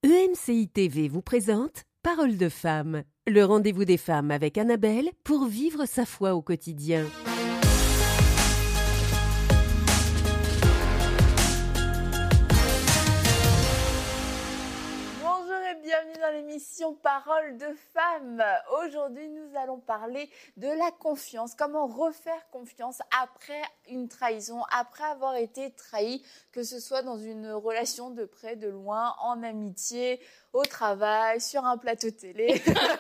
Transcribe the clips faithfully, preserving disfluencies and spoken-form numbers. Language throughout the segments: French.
E M C I T V vous présente Parole de femme, le rendez-vous des femmes avec Annabelle pour vivre sa foi au quotidien. Bienvenue dans l'émission Parole de femmes. Aujourd'hui, nous allons parler de la confiance. Comment refaire confiance après une trahison, après avoir été trahi, que ce soit dans une relation de près, de loin, en amitié, au travail, sur un plateau télé.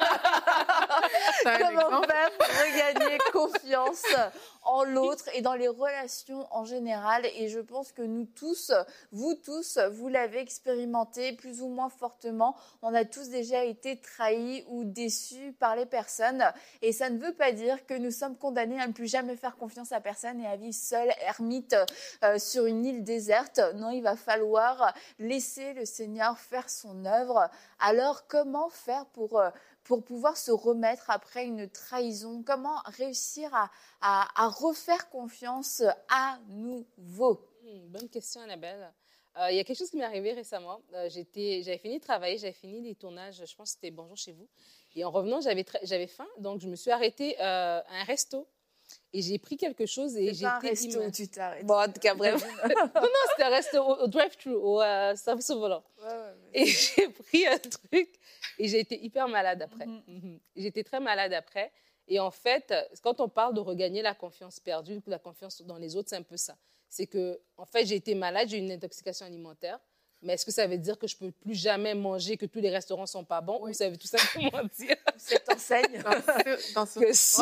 Comment faire pour regagner confiance en l'autre et dans les relations en général. Et je pense que nous tous, vous tous, vous l'avez expérimenté plus ou moins fortement. On a tous déjà été trahis ou déçus par les personnes. Et ça ne veut pas dire que nous sommes condamnés à ne plus jamais faire confiance à personne et à vivre seul, ermite, euh, sur une île déserte. Non, il va falloir laisser le Seigneur faire son œuvre. Alors, comment faire pour... Euh, pour pouvoir se remettre après une trahison? Comment réussir à, à, à refaire confiance à nouveau? Mmh, bonne question, Annabelle. Euh, il y a quelque chose qui m'est arrivé récemment. Euh, j'étais, j'avais fini de travailler, j'avais fini les tournages, je pense que c'était Bonjour chez vous. Et en revenant, j'avais, tra- j'avais faim, donc je me suis arrêtée euh, à un resto. Et j'ai pris quelque chose et c'est j'ai pas été... un resto où tu t'arrêtes. Bon, en tout cas, bref. non, non, c'était un resto au, au drive-thru, au euh, service au volant. Ouais, ouais, mais... Et j'ai pris un truc et j'ai été hyper malade après. Mm-hmm. Mm-hmm. J'étais très malade après. Et en fait, quand on parle de regagner la confiance perdue, la confiance dans les autres, c'est un peu ça. C'est que, en fait, j'ai été malade, j'ai eu une intoxication alimentaire. Mais est-ce que ça veut dire que je ne peux plus jamais manger, que tous les restaurants ne sont pas bons? Oui. Ou ça veut tout simplement dire... Cette enseigne. Dans ce, dans ce que ce,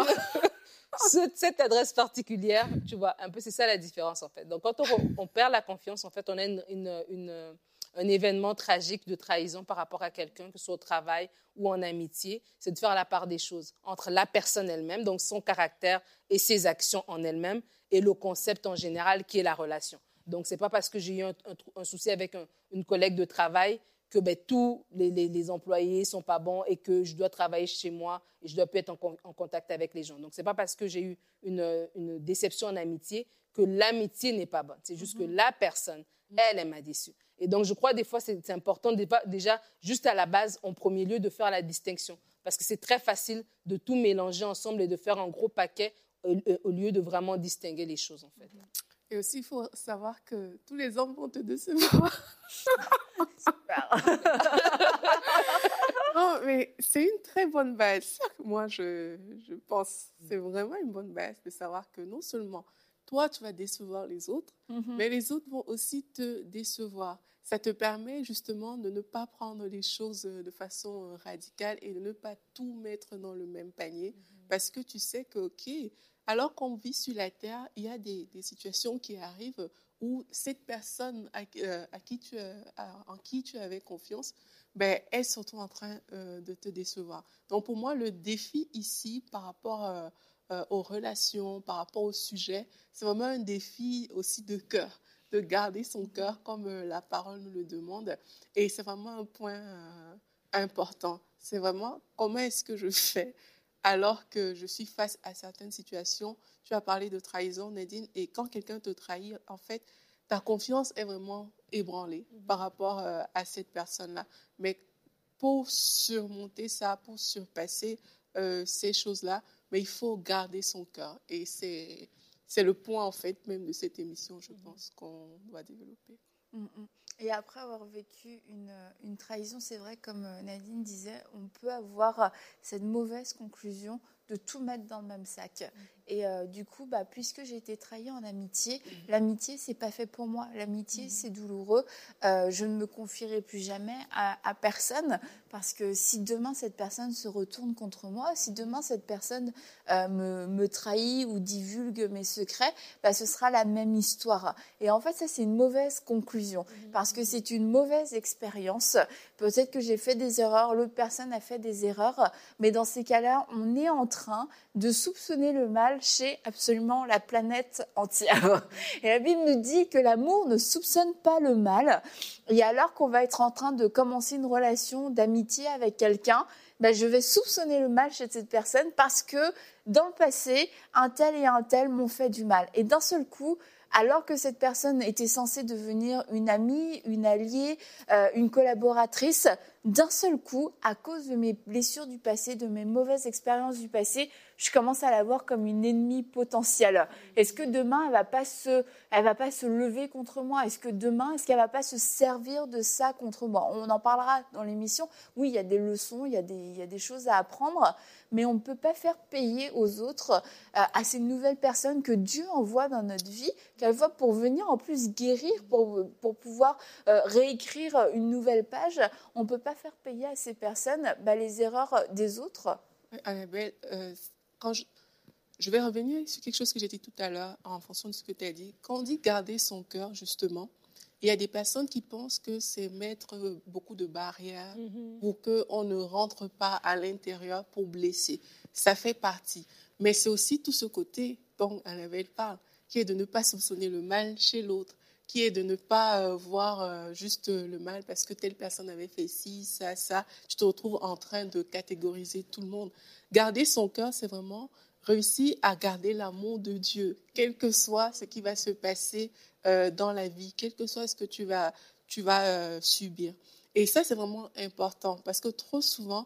ce, cette adresse particulière, tu vois, un peu, c'est ça la différence, en fait. Donc, quand on, on perd la confiance, en fait, on a une, une, une, un événement tragique de trahison par rapport à quelqu'un, que ce soit au travail ou en amitié, c'est de faire la part des choses entre la personne elle-même, donc son caractère et ses actions en elle-même, et le concept en général qui est la relation. Donc, ce n'est pas parce que j'ai eu un, un, un souci avec un, une collègue de travail que ben, tous les, les, les employés ne sont pas bons et que je dois travailler chez moi et je dois plus être en, en contact avec les gens. Donc, ce n'est pas parce que j'ai eu une, une déception en amitié que l'amitié n'est pas bonne. C'est juste mm-hmm. que la personne, elle, elle m'a déçue. Et donc, je crois des fois, c'est, c'est important déjà, juste à la base, en premier lieu, de faire la distinction. Parce que c'est très facile de tout mélanger ensemble et de faire un gros paquet au, au lieu de vraiment distinguer les choses, en fait. Mm-hmm. Et aussi, il faut savoir que tous les hommes vont te décevoir. Super. Non, mais c'est une très bonne base. Moi, je, je pense que c'est vraiment une bonne base de savoir que non seulement toi, tu vas décevoir les autres, mm-hmm. mais les autres vont aussi te décevoir. Ça te permet justement de ne pas prendre les choses de façon radicale et de ne pas tout mettre dans le même panier mm-hmm. parce que tu sais que, OK, alors qu'on vit sur la terre, il y a des, des situations qui arrivent où cette personne à, euh, à qui tu, à, en qui tu avais confiance, ben, elles sont en train euh, de te décevoir. Donc, pour moi, le défi ici, par rapport euh, euh, aux relations, par rapport au sujet, c'est vraiment un défi aussi de cœur, de garder son cœur comme euh, la parole nous le demande. Et c'est vraiment un point euh, important. C'est vraiment comment est-ce que je fais alors que je suis face à certaines situations. Tu as parlé de trahison, Nadine, et quand quelqu'un te trahit, en fait, ta confiance est vraiment ébranlée mmh. par rapport euh, à cette personne-là. Mais pour surmonter ça, pour surpasser euh, ces choses-là, mais il faut garder son cœur. Et c'est, c'est le point, en fait, même de cette émission, je mmh. pense, qu'on doit développer. Mmh. Et après avoir vécu une, une trahison, c'est vrai, comme Nadine disait, on peut avoir cette mauvaise conclusion de tout mettre dans le même sac. Mmh. Et euh, du coup, bah, puisque j'ai été trahie en amitié, mmh. l'amitié, c'est pas fait pour moi. L'amitié, mmh. c'est douloureux. Euh, je ne me confierai plus jamais à, à personne parce que si demain, cette personne se retourne contre moi, si demain, cette personne euh, me, me trahit ou divulgue mes secrets, bah, ce sera la même histoire. Et en fait, ça, c'est une mauvaise conclusion mmh. parce que c'est une mauvaise expérience. Peut-être que j'ai fait des erreurs, l'autre personne a fait des erreurs, mais dans ces cas-là, on est en train de soupçonner le mal chez absolument la planète entière. Et la Bible nous dit que l'amour ne soupçonne pas le mal. Et alors qu'on va être en train de commencer une relation d'amitié avec quelqu'un, ben je vais soupçonner le mal chez cette personne parce que dans le passé, un tel et un tel m'ont fait du mal. Et d'un seul coup, alors que cette personne était censée devenir une amie, une alliée, euh, une collaboratrice. D'un seul coup, à cause de mes blessures du passé, de mes mauvaises expériences du passé, je commence à la voir comme une ennemie potentielle. Est-ce que demain, elle ne va pas se, elle va pas se lever contre moi? Est-ce que demain, est-ce qu'elle ne va pas se servir de ça contre moi? On en parlera dans l'émission. Oui, il y a des leçons, il y a des, il y a des choses à apprendre, mais on ne peut pas faire payer aux autres, euh, à ces nouvelles personnes que Dieu envoie dans notre vie, qu'elle voit pour venir en plus guérir, pour, pour pouvoir euh, réécrire une nouvelle page. On ne peut pas faire payer à ces personnes bah, les erreurs des autres. Annabelle, euh, quand je, je vais revenir sur quelque chose que j'ai dit tout à l'heure en fonction de ce que tu as dit. Quand on dit garder son cœur, justement, il y a des personnes qui pensent que c'est mettre beaucoup de barrières mm-hmm. pour qu'on ne rentre pas à l'intérieur pour blesser. Ça fait partie. Mais c'est aussi tout ce côté dont Annabelle parle, qui est de ne pas soupçonner le mal chez l'autre, qui est de ne pas euh, voir euh, juste euh, le mal parce que telle personne avait fait ci, ça, ça. Tu te retrouves en train de catégoriser tout le monde. Garder son cœur, c'est vraiment réussir à garder l'amour de Dieu, quel que soit ce qui va se passer euh, dans la vie, quel que soit ce que tu vas, tu vas euh, subir. Et ça, c'est vraiment important parce que trop souvent,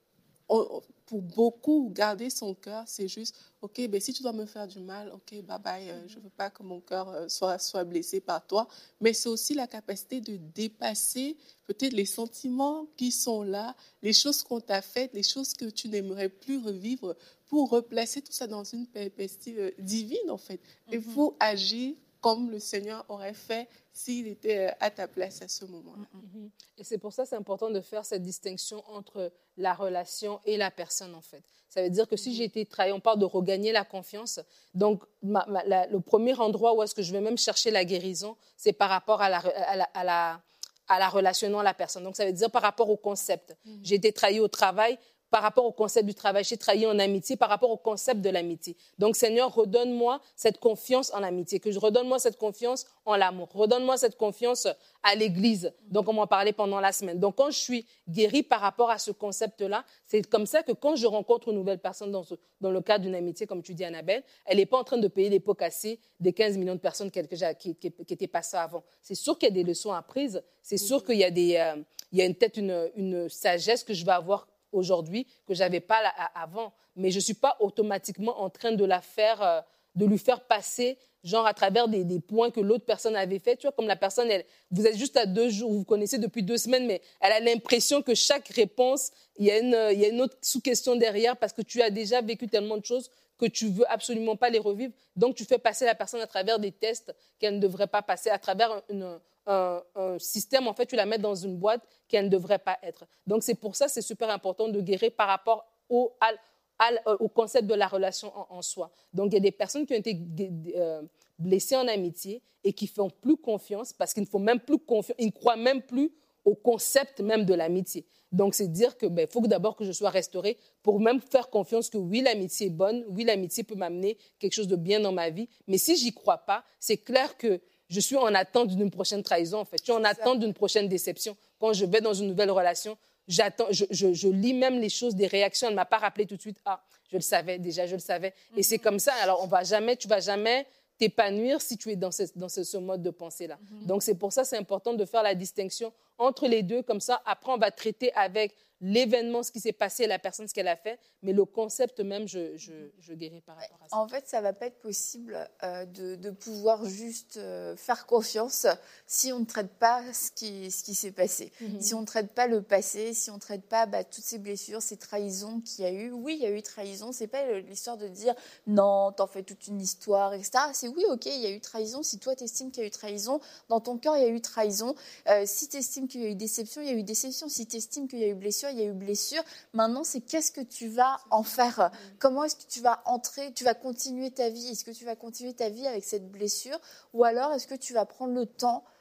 on, pour beaucoup, garder son cœur, c'est juste, OK, ben, si tu dois me faire du mal, OK, bye bye, euh, je ne veux pas que mon cœur euh, soit, soit blessé par toi. Mais c'est aussi la capacité de dépasser peut-être les sentiments qui sont là, les choses qu'on t'a faites, les choses que tu n'aimerais plus revivre, pour replacer tout ça dans une perspective divine, en fait. Mm-hmm. Il faut agir comme le Seigneur aurait fait s'il était à ta place à ce moment-là. Mm-hmm. Et c'est pour ça que c'est important de faire cette distinction entre la relation et la personne, en fait. Ça veut dire que si j'ai été trahi, on parle de regagner la confiance. Donc, ma, ma, la, le premier endroit où est-ce que je vais même chercher la guérison, c'est par rapport à la, à la, à la, à la relation, non à la personne. Donc, ça veut dire par rapport au concept. Mm-hmm. J'ai été trahi au travail. Par rapport au concept du travail, j'ai trahi en amitié, par rapport au concept de l'amitié. Donc, Seigneur, redonne-moi cette confiance en l'amitié, que je redonne-moi cette confiance en l'amour, redonne-moi cette confiance à l'Église. Donc, on m'en parlait pendant la semaine. Donc, quand je suis guérie par rapport à ce concept-là, c'est comme ça que quand je rencontre une nouvelle personne dans, ce, dans le cadre d'une amitié, comme tu dis, Annabelle, elle n'est pas en train de payer les pots cassés des quinze millions de personnes qui, qui, qui, qui étaient passées avant. C'est sûr qu'il y a des leçons apprises, c'est sûr qu'il y a, des, euh, il y a une, peut-être une, une sagesse que je vais avoir aujourd'hui que je n'avais pas avant. Mais je ne suis pas automatiquement en train de la faire, euh, de lui faire passer, genre à travers des, des points que l'autre personne avait fait. Tu vois, comme la personne, elle, vous êtes juste à deux jours, vous vous connaissez depuis deux semaines, mais elle a l'impression que chaque réponse, il y a une, il y a une autre sous-question derrière parce que tu as déjà vécu tellement de choses que tu ne veux absolument pas les revivre. Donc, tu fais passer la personne à travers des tests qu'elle ne devrait pas passer, à travers une... Un, un système, en fait, tu la mets dans une boîte qu'elle ne devrait pas être. Donc, c'est pour ça que c'est super important de guérir par rapport au, à, à, au concept de la relation en, en soi. Donc, il y a des personnes qui ont été euh, blessées en amitié et qui ne font plus confiance parce qu'ils ne font même plus confiance, ils ne croient même plus au concept même de l'amitié. Donc, c'est dire que ben, faut que d'abord que je sois restaurée pour même faire confiance que oui, l'amitié est bonne, oui, l'amitié peut m'amener quelque chose de bien dans ma vie. Mais si je n'y crois pas, c'est clair que je suis en attente d'une prochaine trahison, en fait. Je suis en attente d'une prochaine déception. Quand je vais dans une nouvelle relation, j'attends, je, je, je lis même les choses, des réactions. Elle ne m'a pas rappelé tout de suite. Ah, je le savais déjà, je le savais. Mm-hmm. Et c'est comme ça. Alors, on va jamais, tu ne vas jamais t'épanouir si tu es dans ce, dans ce, ce mode de pensée-là. Mm-hmm. Donc, c'est pour ça que c'est important de faire la distinction entre les deux. Comme ça, après, on va traiter avec l'événement, ce qui s'est passé, la personne, ce qu'elle a fait, mais le concept même, je, je, je guéris par rapport à ça. En fait, ça ne va pas être possible euh, de, de pouvoir juste euh, faire confiance si on ne traite pas ce qui, ce qui s'est passé, mm-hmm. si on ne traite pas le passé, si on ne traite pas bah, toutes ces blessures, ces trahisons qu'il y a eu. Oui, il y a eu trahison, ce n'est pas l'histoire de dire « non, t'en fais toute une histoire, et cetera » C'est oui, ok, il y a eu trahison. Si toi, tu estimes qu'il y a eu trahison, dans ton cœur, il y a eu trahison. Euh, si tu estimes qu'il y a eu déception, il y a eu déception. Si tu estimes qu'il y a eu blessure, il y a eu blessure. Maintenant, c'est qu'est-ce que tu vas en faire? Comment est-ce que tu vas entrer, tu vas continuer ta vie? Est-ce que tu vas continuer ta vie avec cette blessure? Ou alors, est-ce que tu vas prendre le temps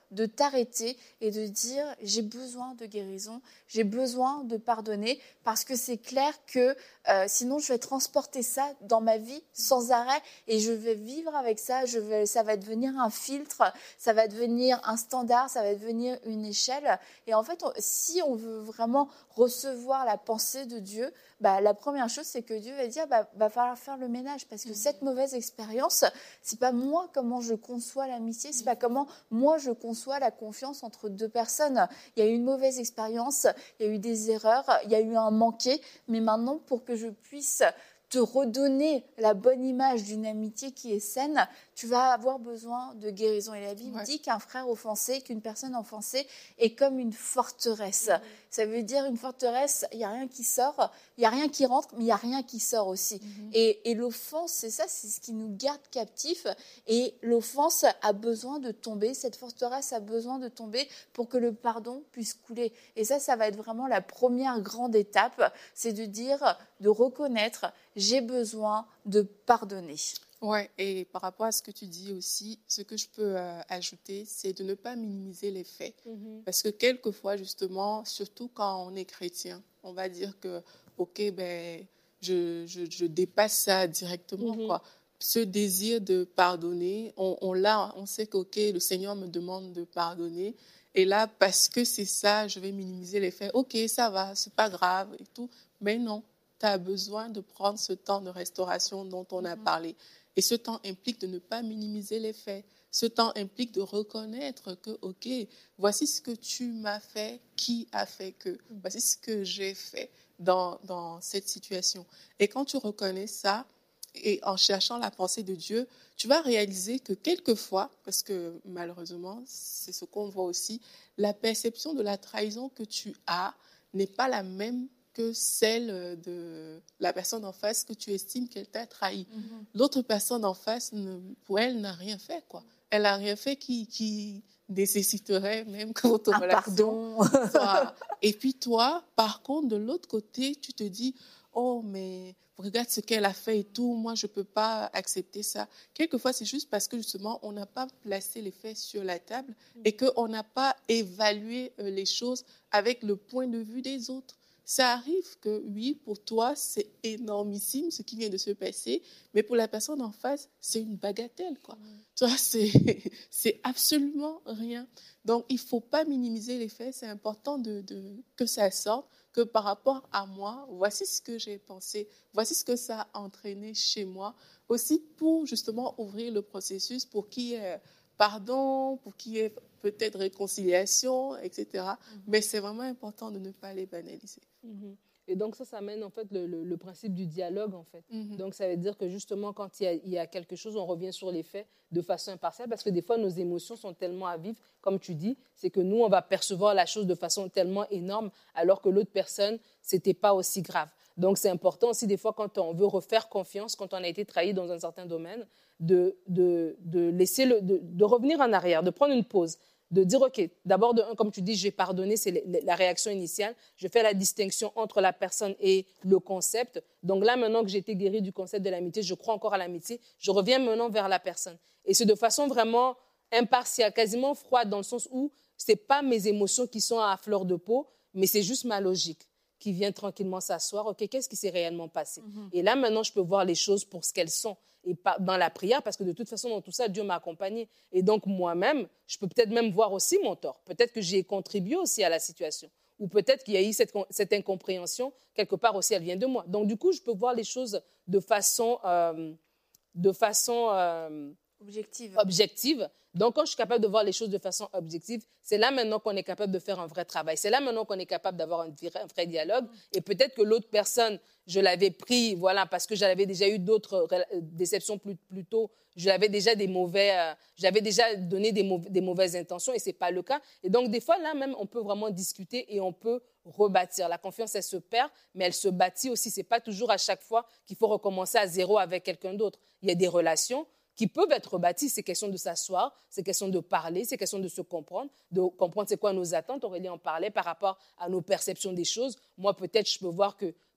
de t'arrêter et de dire j'ai besoin de guérison, j'ai besoin de pardonner parce que c'est clair que euh, sinon je vais transporter ça dans ma vie sans arrêt et je vais vivre avec ça, je vais, ça va devenir un filtre, ça va devenir un standard, ça va devenir une échelle. Et en fait, on, si on veut vraiment recevoir la pensée de Dieu, bah, la première chose, c'est que Dieu va dire, bah, va falloir faire le ménage parce que mmh. cette mauvaise expérience, c'est pas moi comment je conçois l'amitié, c'est pas comment moi je conçois la confiance entre deux personnes. Il y a eu une mauvaise expérience, il y a eu des erreurs, il y a eu un manqué, mais maintenant, pour que je puisse te redonner la bonne image d'une amitié qui est saine, tu vas avoir besoin de guérison. Et la Bible ouais. dit qu'un frère offensé, qu'une personne offensée est comme une forteresse. Mmh. Ça veut dire une forteresse, il n'y a rien qui sort, il n'y a rien qui rentre, mais il n'y a rien qui sort aussi. Mmh. Et, et l'offense, c'est ça, c'est ce qui nous garde captifs. Et l'offense a besoin de tomber, cette forteresse a besoin de tomber pour que le pardon puisse couler. Et ça, ça va être vraiment la première grande étape, c'est de dire, de reconnaître, j'ai besoin de pardonner. Ouais, et par rapport à ce que tu dis aussi, ce que je peux euh, ajouter, c'est de ne pas minimiser les faits. Mm-hmm. Parce que quelquefois, justement, surtout quand on est chrétien, on va dire que, ok, ben, je, je, je dépasse ça directement, mm-hmm. quoi. Ce désir de pardonner, on, on l'a, on sait que, ok, le Seigneur me demande de pardonner. Et là, parce que c'est ça, je vais minimiser les faits. Ok, ça va, c'est pas grave et tout. Mais non, tu as besoin de prendre ce temps de restauration dont on a mm-hmm. parlé. Et ce temps implique de ne pas minimiser les faits. Ce temps implique de reconnaître que, ok, voici ce que tu m'as fait, qui a fait que, voici ce que j'ai fait dans, dans cette situation. Et quand tu reconnais ça, et en cherchant la pensée de Dieu, tu vas réaliser que quelquefois, parce que malheureusement, c'est ce qu'on voit aussi, la perception de la trahison que tu as n'est pas la même que celle de la personne en face que tu estimes qu'elle t'a trahi. Mm-hmm. L'autre personne en face, ne, pour elle, n'a rien fait, quoi. Elle n'a rien fait qui, qui nécessiterait même que votre un relation soit... Et puis toi, par contre, de l'autre côté, tu te dis, oh, mais regarde ce qu'elle a fait et tout, moi, je ne peux pas accepter ça. Quelquefois, c'est juste parce que, justement, on n'a pas placé les faits sur la table mm-hmm. et qu'on n'a pas évalué les choses avec le point de vue des autres. Ça arrive que, oui, pour toi, c'est énormissime ce qui vient de se passer, mais pour la personne en face, c'est une bagatelle, quoi. Mmh. Tu vois, c'est, c'est absolument rien. Donc, il ne faut pas minimiser les faits. C'est important de, de, que ça sorte, que par rapport à moi, voici ce que j'ai pensé, voici ce que ça a entraîné chez moi. Aussi pour, justement, ouvrir le processus pour qu'il y ait pardon, pour qu'il y ait peut-être réconciliation, et cetera. Mm-hmm. Mais c'est vraiment important de ne pas les banaliser. Mm-hmm. Et donc ça, ça amène en fait le, le, le principe du dialogue en fait. Mm-hmm. Donc ça veut dire que justement quand il y, a, il y a quelque chose, on revient sur les faits de façon impartiale parce que des fois nos émotions sont tellement à vivre, comme tu dis, c'est que nous on va percevoir la chose de façon tellement énorme alors que l'autre personne, c'était pas aussi grave. Donc c'est important aussi des fois quand on veut refaire confiance, quand on a été trahi dans un certain domaine, de, de, de laisser le, de, de revenir en arrière, de prendre une pause. De dire, OK, d'abord, de un, comme tu dis, j'ai pardonné, c'est la réaction initiale. Je fais la distinction entre la personne et le concept. Donc là, maintenant que j'ai été guérie du concept de l'amitié, je crois encore à l'amitié, je reviens maintenant vers la personne. Et c'est de façon vraiment impartiale, quasiment froide, dans le sens où ce n'est pas mes émotions qui sont à fleur de peau, mais c'est juste ma logique qui vient tranquillement s'asseoir. OK, qu'est-ce qui s'est réellement passé? Mm-hmm. Et là, maintenant, je peux voir les choses pour ce qu'elles sont. Et pas dans la prière, parce que de toute façon, dans tout ça, Dieu m'a accompagnée. Et donc, moi-même, je peux peut-être même voir aussi mon tort. Peut-être que j'ai contribué aussi à la situation. Ou peut-être qu'il y a eu cette, cette incompréhension, quelque part aussi, elle vient de moi. Donc, du coup, je peux voir les choses de façon, euh, de façon euh, objective. objective. Donc, quand je suis capable de voir les choses de façon objective, c'est là maintenant qu'on est capable de faire un vrai travail. C'est là maintenant qu'on est capable d'avoir un vrai, un vrai dialogue. Et peut-être que l'autre personne, je l'avais pris, voilà, parce que j'avais déjà eu d'autres déceptions plus, plus tôt. Je l'avais déjà des mauvais, euh, j'avais déjà donné des, mauvais, des mauvaises intentions et c'est pas le cas. Et donc, des fois, là même, on peut vraiment discuter et on peut rebâtir. La confiance, elle se perd, mais elle se bâtit aussi. C'est pas toujours à chaque fois qu'il faut recommencer à zéro avec quelqu'un d'autre. Il y a des relations qui peuvent être rebâties. C'est question de s'asseoir, c'est question de parler, c'est question de se comprendre, de comprendre c'est quoi nos attentes. Aurélie en parlait par rapport à nos perceptions des choses. Moi, peut-être, je peux voir que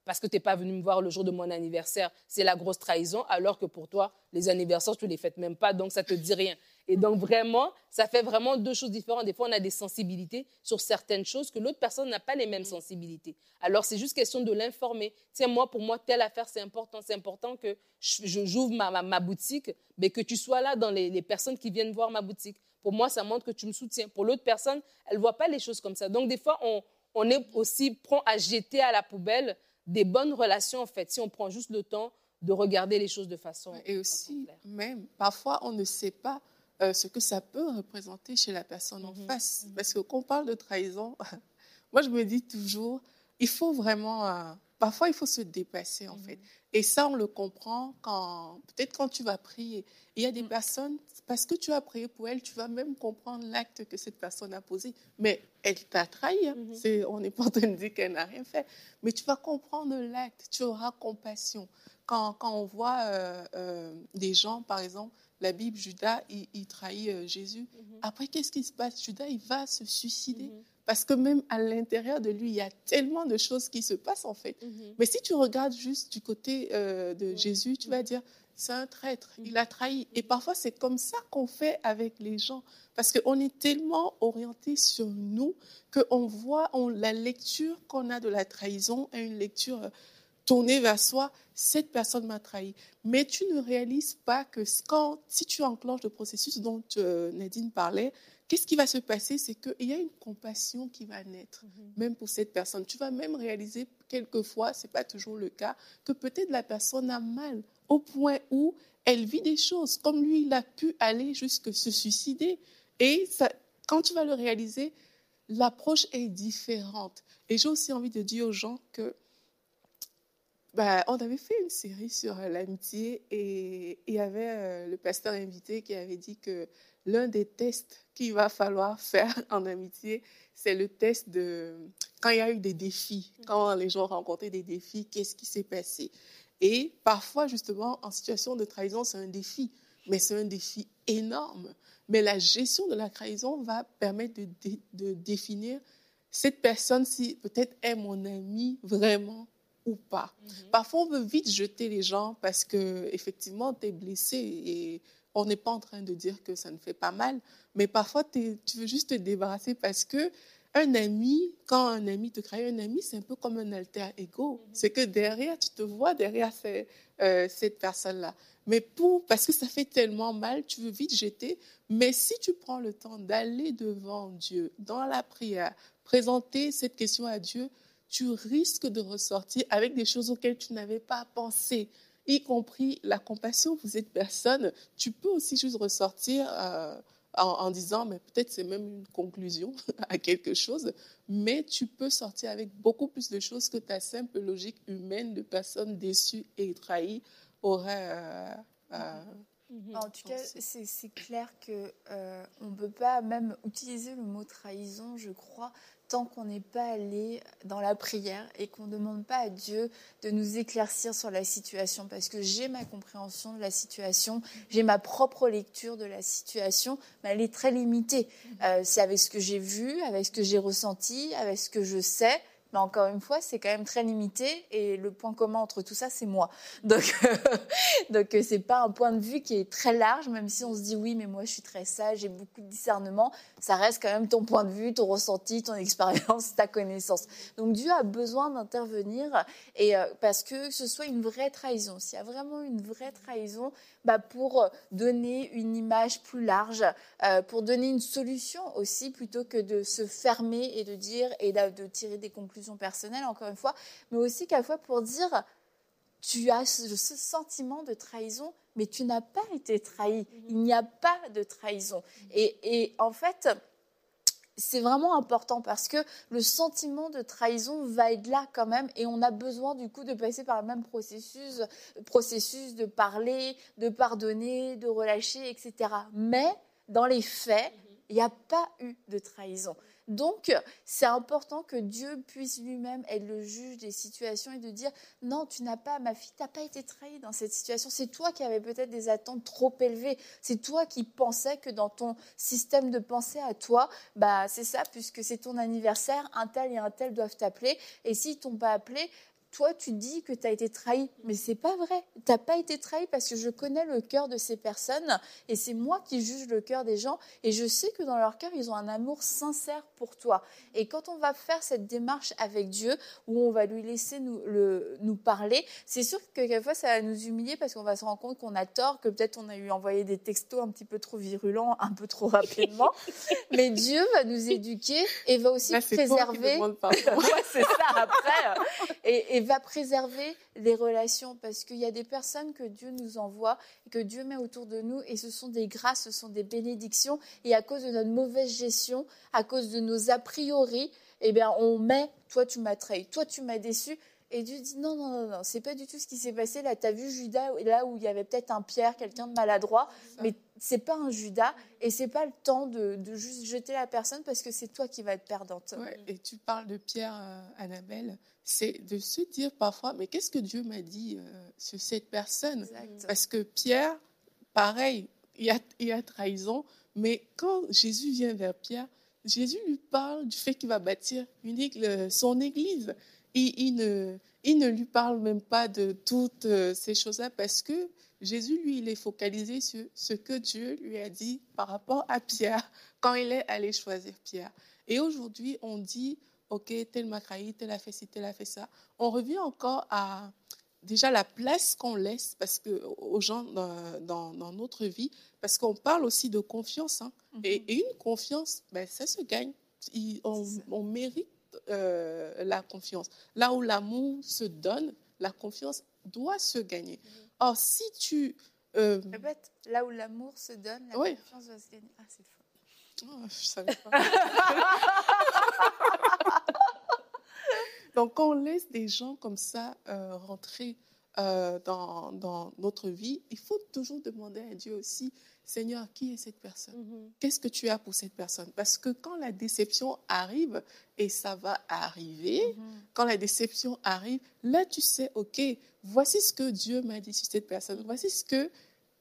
parce que tu n'es pas venu me voir le jour de mon anniversaire, c'est la grosse trahison, alors que pour toi, les anniversaires, tu ne les fêtes même pas, donc ça ne te dit rien. Et donc, vraiment, ça fait vraiment deux choses différentes. Des fois, on a des sensibilités sur certaines choses que l'autre personne n'a pas les mêmes sensibilités. Alors, c'est juste question de l'informer. Tiens, moi, pour moi, telle affaire, c'est important. C'est important que je, je, j'ouvre ma, ma, ma boutique, mais que tu sois là dans les, les personnes qui viennent voir ma boutique. Pour moi, ça montre que tu me soutiens. Pour l'autre personne, elle ne voit pas les choses comme ça. Donc, des fois, on, on est aussi prompt à jeter à la poubelle des bonnes relations, en fait, si on prend juste le temps de regarder les choses de façon Et aussi, même, parfois, on ne sait pas euh, ce que ça peut représenter chez la personne en mm-hmm. face. Mm-hmm. Parce que quand on parle de trahison, moi, je me dis toujours, il faut vraiment... Euh, parfois, il faut se dépasser, en mm-hmm. fait. Et ça, on le comprend quand... Peut-être quand tu vas prier. Il y a des mm-hmm. personnes, parce que tu as prié pour elle, tu vas même comprendre l'acte que cette personne a posé. Mais elle t'a trahi. Hein. Mm-hmm. C'est, on n'est pas en train de dire qu'elle n'a rien fait. Mais tu vas comprendre l'acte. Tu auras compassion. Quand, quand on voit euh, euh, des gens, par exemple, la Bible, Judas, il, il trahit euh, Jésus. Mm-hmm. Après, qu'est-ce qui se passe? Judas, il va se suicider. Mm-hmm. Parce que même à l'intérieur de lui, il y a tellement de choses qui se passent, en fait. Mm-hmm. Mais si tu regardes juste du côté euh, de mm-hmm. Jésus, tu vas dire, c'est un traître, mm-hmm. il a trahi. Et parfois, c'est comme ça qu'on fait avec les gens. Parce qu'on est tellement orienté sur nous qu'on voit on, la lecture qu'on a de la trahison est une lecture... Euh, tourner vers soi, cette personne m'a trahi. Mais tu ne réalises pas que quand, si tu enclenches le processus dont euh, Nadine parlait, qu'est-ce qui va se passer? C'est qu'il y a une compassion qui va naître, mm-hmm. même pour cette personne. Tu vas même réaliser quelquefois, ce n'est pas toujours le cas, que peut-être la personne a mal au point où elle vit des choses. Comme lui, il a pu aller jusque se suicider. Et ça, quand tu vas le réaliser, l'approche est différente. Et j'ai aussi envie de dire aux gens que Bah, on avait fait une série sur euh, l'amitié et il y avait euh, le pasteur invité qui avait dit que l'un des tests qu'il va falloir faire en amitié, c'est le test de quand il y a eu des défis, quand les gens ont rencontré des défis, qu'est-ce qui s'est passé? Et parfois, justement, en situation de trahison, c'est un défi, mais c'est un défi énorme. Mais la gestion de la trahison va permettre de, de, de définir cette personne, si peut-être est mon ami vraiment ou pas. Mm-hmm. Parfois, on veut vite jeter les gens parce qu'effectivement, tu es blessé et on n'est pas en train de dire que ça ne fait pas mal, mais parfois, tu veux juste te débarrasser parce que un ami, quand un ami te trahit, un ami, c'est un peu comme un alter ego. Mm-hmm. C'est que derrière, tu te vois derrière ces, euh, cette personne-là. Mais pour, parce que ça fait tellement mal, tu veux vite jeter. Mais si tu prends le temps d'aller devant Dieu, dans la prière, présenter cette question à Dieu, tu risques de ressortir avec des choses auxquelles tu n'avais pas pensé, y compris la compassion pour cette personne. Tu peux aussi juste ressortir euh, en, en disant, mais peut-être c'est même une conclusion à quelque chose, mais tu peux sortir avec beaucoup plus de choses que ta simple logique humaine de personnes déçues et trahies aurait... Euh, euh, Mmh. En tout cas, c'est, c'est clair qu'on euh, ne peut pas même utiliser le mot trahison, je crois, tant qu'on n'est pas allé dans la prière et qu'on ne demande pas à Dieu de nous éclaircir sur la situation. Parce que j'ai ma compréhension de la situation, j'ai ma propre lecture de la situation, mais elle est très limitée. Euh, c'est avec ce que j'ai vu, avec ce que j'ai ressenti, avec ce que je sais. Mais encore une fois, c'est quand même très limité et le point commun entre tout ça, c'est moi. Donc, euh, donc euh, c'est pas un point de vue qui est très large, même si on se dit oui, mais moi je suis très sage, j'ai beaucoup de discernement. Ça reste quand même ton point de vue, ton ressenti, ton expérience, ta connaissance. Donc Dieu a besoin d'intervenir et euh, parce que ce soit une vraie trahison. S'il y a vraiment une vraie trahison, bah pour donner une image plus large, euh, pour donner une solution aussi, plutôt que de se fermer et de dire et de, de tirer des conclusions personnelles, encore une fois, mais aussi qu'à la fois pour dire tu as ce, ce sentiment de trahison, mais tu n'as pas été trahi. Il n'y a pas de trahison. Et, et en fait, c'est vraiment important parce que le sentiment de trahison va être là quand même et on a besoin du coup de passer par le même processus, processus de parler, de pardonner, de relâcher, et cetera. Mais dans les faits, il n'y a pas eu de trahison. Donc, c'est important que Dieu puisse lui-même être le juge des situations et de dire « Non, tu n'as pas, ma fille, tu n'as pas été trahie dans cette situation. C'est toi qui avais peut-être des attentes trop élevées. C'est toi qui pensais que dans ton système de pensée à toi, bah, c'est ça, puisque c'est ton anniversaire, un tel et un tel doivent t'appeler. Et s'ils ne t'ont pas appelé, toi, tu dis que tu as été trahi, mais c'est pas vrai. Tu n'as pas été trahi parce que je connais le cœur de ces personnes et c'est moi qui juge le cœur des gens et je sais que dans leur cœur, ils ont un amour sincère pour toi. Et quand on va faire cette démarche avec Dieu, où on va lui laisser nous, le, nous parler, c'est sûr que quelquefois, ça va nous humilier parce qu'on va se rendre compte qu'on a tort, que peut-être on a eu envoyé des textos un petit peu trop virulents, un peu trop rapidement. Mais Dieu va nous éduquer et va aussi Là, c'est préserver. toi qui demandes pardon. Ouais, c'est ça, après. Et, et va préserver les relations parce qu'il y a des personnes que Dieu nous envoie et que Dieu met autour de nous et ce sont des grâces, ce sont des bénédictions et à cause de notre mauvaise gestion, à cause de nos a priori, eh bien, on met « toi tu m'as trahi, toi tu m'as déçu » et Dieu dit « non, non, non, non, c'est pas du tout ce qui s'est passé, là tu as vu Judas, là où il y avait peut-être un Pierre, quelqu'un de maladroit, mais c'est pas un Judas et c'est pas le temps de, de juste jeter la personne parce que c'est toi qui vas être perdante. » Ouais, et tu parles de Pierre, euh, Annabelle, c'est de se dire parfois, mais qu'est-ce que Dieu m'a dit euh, sur cette personne? Exact. Parce que Pierre, pareil, il y a, il y a trahison, mais quand Jésus vient vers Pierre, Jésus lui parle du fait qu'il va bâtir une église, son église. Et il ne, il ne lui parle même pas de toutes ces choses-là parce que Jésus, lui, il est focalisé sur ce que Dieu lui a dit par rapport à Pierre quand il est allé choisir Pierre. Et aujourd'hui, on dit, OK, tel m'a trahi, tel a fait ci, tel a fait ça. On revient encore à déjà la place qu'on laisse parce que, aux gens dans, dans, dans notre vie, parce qu'on parle aussi de confiance. Hein. Mm-hmm. et, et une confiance, ben, ça se gagne. Il, on, on mérite euh, la confiance. Là où l'amour se donne, la confiance doit se gagner. Mm-hmm. Or, si tu... Euh... Répète, là où l'amour se donne, la oui. confiance doit se gagner. Ah, c'est faux. Oh, je savais pas. Donc, quand on laisse des gens comme ça euh, rentrer euh, dans, dans notre vie, il faut toujours demander à Dieu aussi, Seigneur, qui est cette personne? Mm-hmm. Qu'est-ce que tu as pour cette personne? Parce que quand la déception arrive, et ça va arriver, mm-hmm. quand la déception arrive, là, tu sais, OK, voici ce que Dieu m'a dit sur cette personne. Voici ce que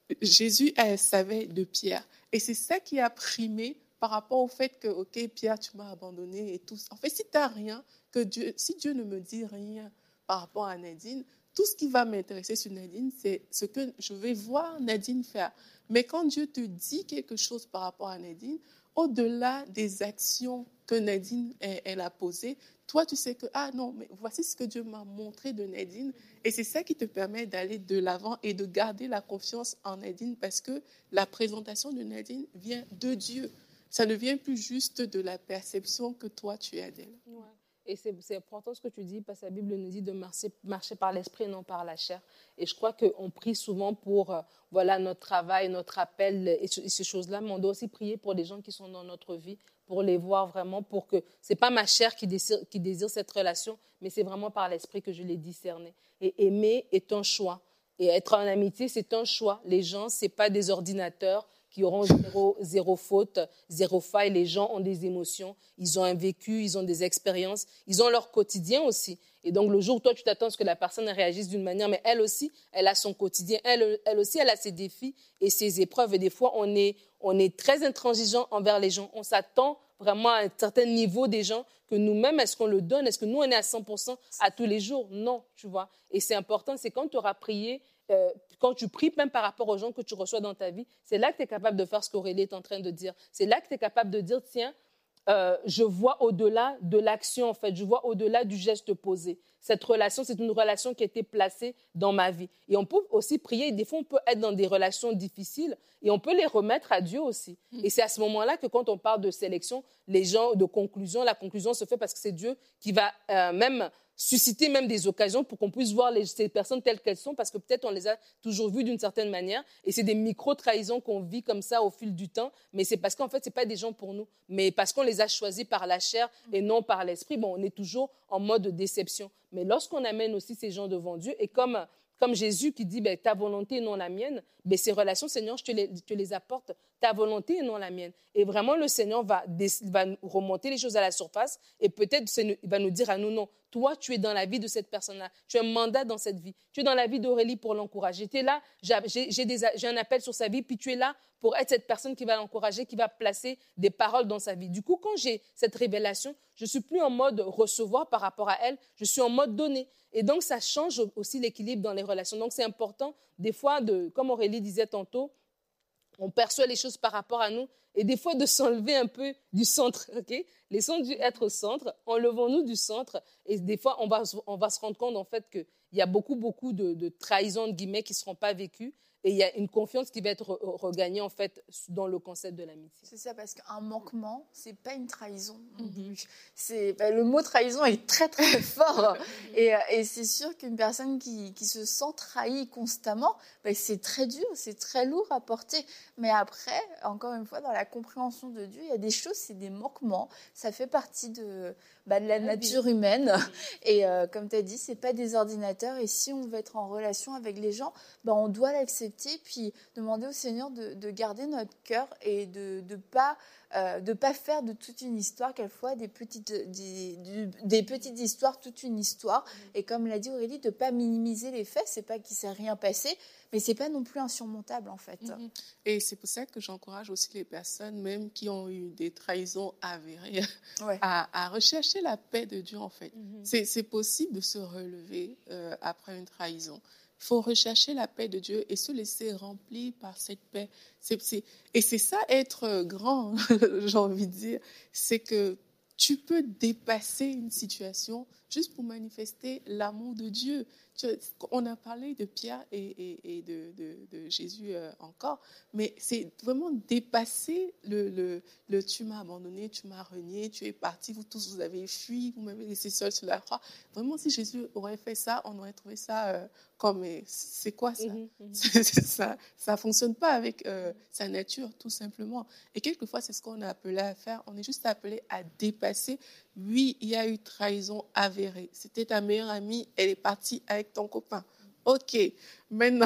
Jésus elle, savait de Pierre. Et c'est ça qui a primé par rapport au fait que, OK, Pierre, tu m'as abandonné et tout. En fait, si tu n'as rien, que Dieu, si Dieu ne me dit rien par rapport à Nadine, tout ce qui va m'intéresser sur Nadine, c'est ce que je vais voir Nadine faire. Mais quand Dieu te dit quelque chose par rapport à Nadine, au-delà des actions que Nadine elle, elle a posées, toi, tu sais que, ah non, mais voici ce que Dieu m'a montré de Nadine. Et c'est ça qui te permet d'aller de l'avant et de garder la confiance en Nadine parce que la présentation de Nadine vient de Dieu. Ça ne vient plus juste de la perception que toi, tu as d'elle. Ouais. Et c'est, c'est important ce que tu dis, parce que la Bible nous dit de marcher, marcher par l'esprit et non par la chair. Et je crois qu'on prie souvent pour euh, voilà, notre travail, notre appel et, ce, et ces choses-là, mais on doit aussi prier pour les gens qui sont dans notre vie, pour les voir vraiment, pour que ce n'est pas ma chair qui désire, qui désire cette relation, mais c'est vraiment par l'esprit que je l'ai discerné. Et aimer est un choix. Et être en amitié, c'est un choix. Les gens, ce n'est pas des ordinateurs qui auront zéro, zéro faute, zéro faille. Les gens ont des émotions, ils ont un vécu, ils ont des expériences, ils ont leur quotidien aussi. Et donc, le jour où toi, tu t'attends à ce que la personne réagisse d'une manière, mais elle aussi, elle a son quotidien, elle, elle aussi, elle a ses défis et ses épreuves. Et des fois, on est, on est très intransigeant envers les gens. On s'attend vraiment à un certain niveau des gens que nous-mêmes, est-ce qu'on le donne? Est-ce que nous, on est à cent pour cent à tous les jours? Non, tu vois. Et c'est important, c'est quand tu auras prié, Euh, quand tu pries même par rapport aux gens que tu reçois dans ta vie, c'est là que tu es capable de faire ce qu'Aurélie est en train de dire. C'est là que tu es capable de dire, tiens, euh, je vois au-delà de l'action, en fait. Je vois au-delà du geste posé. Cette relation, c'est une relation qui a été placée dans ma vie. Et on peut aussi prier. Des fois, on peut être dans des relations difficiles et on peut les remettre à Dieu aussi. Mmh. Et c'est à ce moment-là que quand on parle de sélection, les gens, de conclusion, la conclusion se fait parce que c'est Dieu qui va euh, même susciter même des occasions pour qu'on puisse voir les, ces personnes telles qu'elles sont, parce que peut-être on les a toujours vues d'une certaine manière, et c'est des micro-trahisons qu'on vit comme ça au fil du temps, mais c'est parce qu'en fait, ce n'est pas des gens pour nous, mais parce qu'on les a choisis par la chair et non par l'esprit, bon, on est toujours en mode déception. Mais lorsqu'on amène aussi ces gens devant Dieu, et comme, comme Jésus qui dit, ben, ta volonté et non la mienne, ben, ces relations, Seigneur, je te les, je te les apporte, ta volonté et non la mienne. Et vraiment, le Seigneur va, va remonter les choses à la surface, et peut-être il va nous dire à nous, non, Toi, tu es dans la vie de cette personne-là. Tu as un mandat dans cette vie. Tu es dans la vie d'Aurélie pour l'encourager. Tu es là, j'ai, j'ai, des, j'ai un appel sur sa vie, puis tu es là pour être cette personne qui va l'encourager, qui va placer des paroles dans sa vie. Du coup, quand j'ai cette révélation, je ne suis plus en mode recevoir par rapport à elle, je suis en mode donner. Et donc, ça change aussi l'équilibre dans les relations. Donc, c'est important, des fois, de, comme Aurélie disait tantôt, on perçoit les choses par rapport à nous et des fois de s'enlever un peu du centre. Okay? Laissons Dieu être au centre, enlevons-nous du centre et des fois, on va, on va se rendre compte en fait qu'il y a beaucoup, beaucoup de, de trahisons, de guillemets, qui ne seront pas vécues. Et il y a une confiance qui va être regagnée, en fait, dans le concept de l'amitié. C'est ça, parce qu'un manquement, ce n'est pas une trahison. Mm-hmm. C'est, ben, le mot trahison est très, très fort. et, et c'est sûr qu'une personne qui, qui se sent trahie constamment, ben, c'est très dur, c'est très lourd à porter. Mais après, encore une fois, dans la compréhension de Dieu, il y a des choses, c'est des manquements. Ça fait partie de, ben, de la nature humaine. Et euh, comme tu as dit, ce n'est pas des ordinateurs. Et si on veut être en relation avec les gens, ben, on doit l'accepter. Puis demander au Seigneur de, de garder notre cœur et de ne pas, euh, de pas faire de toute une histoire, quelquefois des petites, des, des petites histoires, toute une histoire. Et comme l'a dit Aurélie, de ne pas minimiser les faits. Ce n'est pas qu'il ne s'est rien passé, mais ce n'est pas non plus insurmontable en fait. Mm-hmm. Et c'est pour ça que j'encourage aussi les personnes, même qui ont eu des trahisons avérées, ouais. à, à rechercher la paix de Dieu en fait. Mm-hmm. C'est, c'est possible de se relever euh, après une trahison. Il faut rechercher la paix de Dieu et se laisser remplir par cette paix. C'est, c'est, et c'est ça, être grand, j'ai envie de dire, c'est que tu peux dépasser une situation juste pour manifester l'amour de Dieu. On a parlé de Pierre et, et, et de, de, de Jésus euh, encore, mais c'est vraiment dépasser le, le, le « tu m'as abandonné, tu m'as renié, tu es parti, vous tous vous avez fui, vous m'avez laissé seul sur la croix ». Vraiment, si Jésus aurait fait ça, on aurait trouvé ça euh, comme « c'est quoi ça mm-hmm, mm-hmm. ?» Ça ne fonctionne pas avec euh, sa nature, tout simplement. Et quelquefois, c'est ce qu'on a appelé à faire. On est juste appelé à dépasser. Oui, il y a eu trahison avérée. C'était ta meilleure amie, elle est partie avec ton copain. OK, maintenant,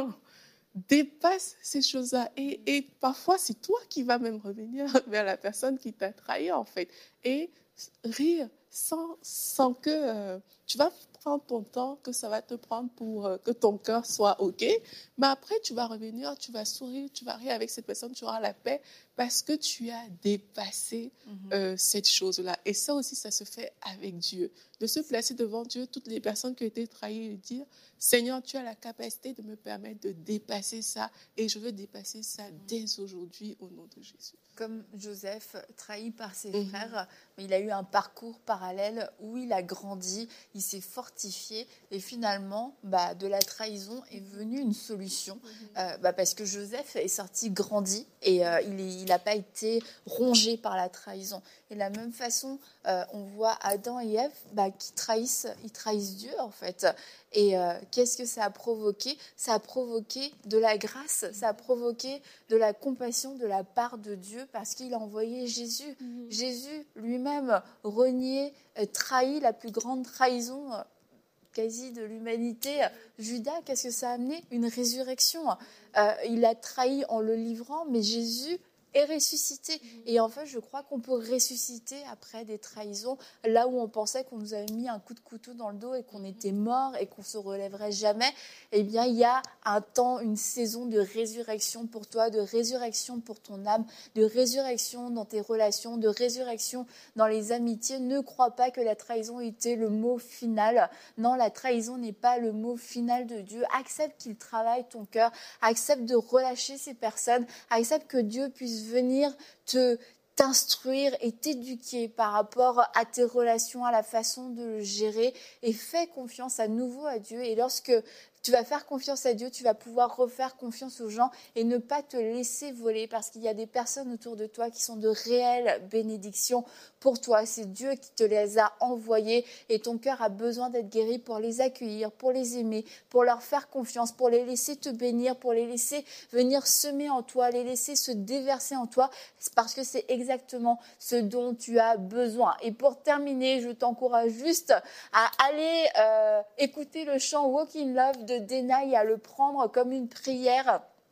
dépasse ces choses-là. Et, et parfois, c'est toi qui vas même revenir vers la personne qui t'a trahi, en fait. Et rire sans, sans que... Euh, tu vas prendre ton temps, que ça va te prendre pour euh, que ton cœur soit OK. Mais après, tu vas revenir, tu vas sourire, tu vas rire avec cette personne, tu auras la paix parce que tu as dépassé mm-hmm. euh, cette chose-là. Et ça aussi, ça se fait avec Dieu. De se placer devant Dieu, toutes les personnes qui ont été trahies, et dire « Seigneur, tu as la capacité de me permettre de dépasser ça et je veux dépasser ça dès aujourd'hui au nom de Jésus. » Comme Joseph, trahi par ses mm-hmm. frères, mais il a eu un parcours parallèle où il a grandi, il s'est fortifié et finalement, bah, de la trahison est venue une solution mm-hmm. euh, bah, parce que Joseph est sorti grandi et euh, il n'a pas été rongé par la trahison. Et de la même façon, euh, on voit Adam et Ève bah, qui trahissent, ils trahissent Dieu en fait. Et euh, qu'est-ce que ça a provoqué ? Ça a provoqué de la grâce, ça a provoqué de la compassion de la part de Dieu parce qu'il a envoyé Jésus. Mmh. Jésus lui-même renié, euh, trahi, la plus grande trahison euh, quasi de l'humanité. Judas, qu'est-ce que ça a amené ? Une résurrection. Euh, il a trahi en le livrant, mais Jésus est ressuscité. Mmh. Et en fait, je crois qu'on peut ressusciter après des trahisons, là où on pensait qu'on nous avait mis un coup de couteau dans le dos et qu'on mmh. était mort et qu'on se relèverait jamais. Eh bien, il y a un temps, une saison de résurrection pour toi, de résurrection pour ton âme, de résurrection dans tes relations, de résurrection dans les amitiés. Ne crois pas que la trahison était le mot final. Non, la trahison n'est pas le mot final de Dieu. Accepte qu'il travaille ton cœur, accepte de relâcher ces personnes, accepte que Dieu puisse venir te t'instruire et t'éduquer par rapport à tes relations, à la façon de le gérer et fais confiance à nouveau à Dieu. Et lorsque tu vas faire confiance à Dieu, tu vas pouvoir refaire confiance aux gens et ne pas te laisser voler parce qu'il y a des personnes autour de toi qui sont de réelles bénédictions pour toi. C'est Dieu qui te les a envoyées et ton cœur a besoin d'être guéri pour les accueillir, pour les aimer, pour leur faire confiance, pour les laisser te bénir, pour les laisser venir semer en toi, les laisser se déverser en toi parce que c'est exactement ce dont tu as besoin. Et pour terminer, je t'encourage juste à aller euh, écouter le chant Walk in Love de Dena et à le prendre comme une prière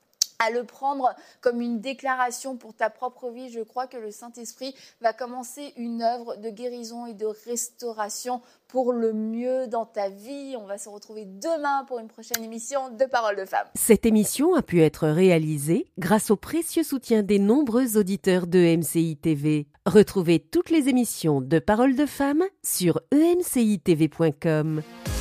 à le prendre comme une déclaration pour ta propre vie, je crois que le Saint-Esprit va commencer une œuvre de guérison et de restauration pour le mieux dans ta vie. On va se retrouver demain pour une prochaine émission de Paroles de Femmes. Cette émission a pu être réalisée grâce au précieux soutien des nombreux auditeurs de E M C I T V. Retrouvez toutes les émissions de Paroles de Femmes sur e m c i t v point com.